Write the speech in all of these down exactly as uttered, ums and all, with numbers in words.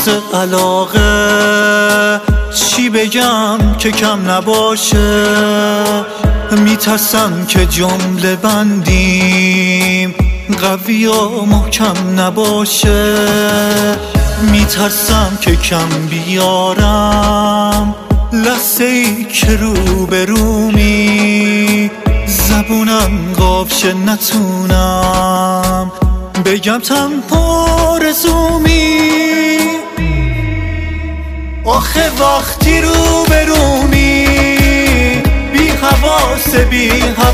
راز علاقه چی بگم که کم نباشه؟ میترسم که جمله بندیم قوی و محکم نباشه. میترسم که کم بیارم لحظه ای که رو به رومی زبونم قابشه نتونم بگم تنها آرزومی. آخه وقتی رو به رومی بی حواس بی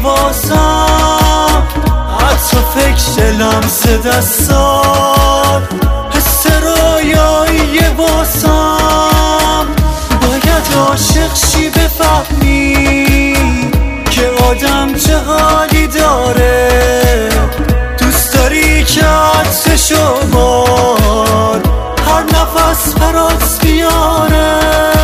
حواسم حتی فکر لمس دستات حس رویایی واسم. باید عاشق شی بفهمی که آدم چه حالی داره. دوست داری که عطرشو بار هر نفس برات بیاره.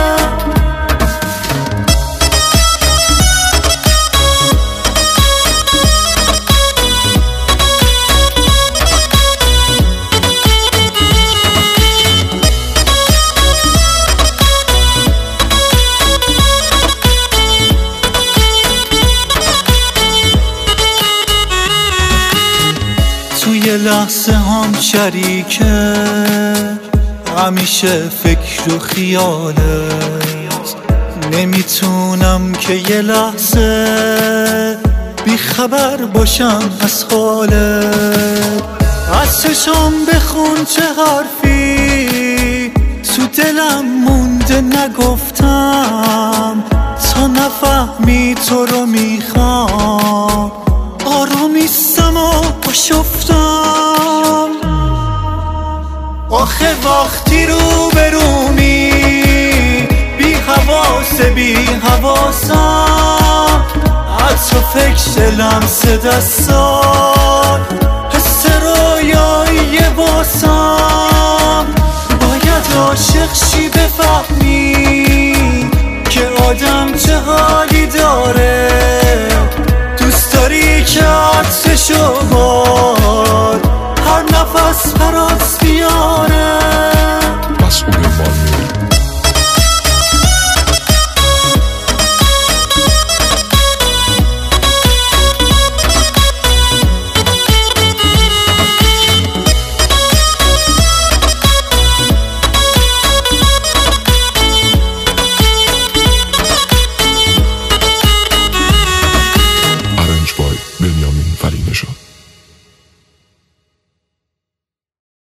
توی لحظه هم شریکه همیشه فکر و خیالت. نمیتونم که یه لحظه بی خبر باشم از حالت. از چشم بخون چه حرفی تو دلم مونده نگفتم تا نفهمی تو رو میخوام. آرومیستم و باشفتم. آخه وقتی رو به رومی بی حواس بی حواسم حتی فکر لمس دستات حس رویایی واسم. باید عاشق شی بفهمی که آدم چه حالی داره. دوست داری که عطرشو بار